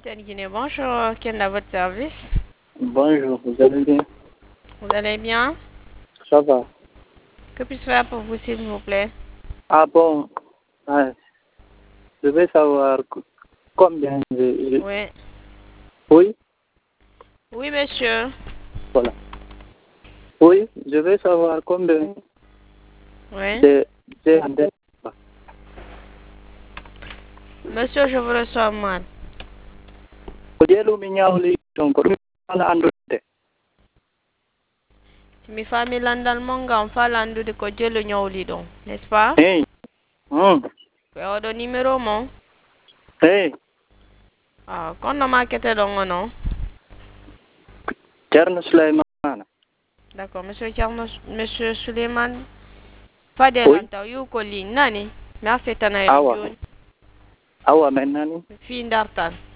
Antenne Guinée, bonjour. Quel est votre service? Bonjour, vous allez bien? Vous allez bien? Ça va. Que puis-je faire pour vous, s'il vous plaît? Ah bon, ah, je veux savoir combien Oui. Oui, Oui, monsieur. voilà. Oui, je veux savoir combien Oui. j'ai en dette. Monsieur, je vous reçois mal. Kujelu minyawli donc ala andude. Mi famille landal monga fa landude ko jelo nyawli don, n'est-ce pas? Hey. Ko odo numéro mon. Hey, Ah, kono makete don ngono. Cerno Sulaiman. D'accord, monsieur Charles, monsieur Suleiman. Fadel Oui, anta yu ko li nani. Merci tanay awa. joni. Awa menani. Fi ndartal.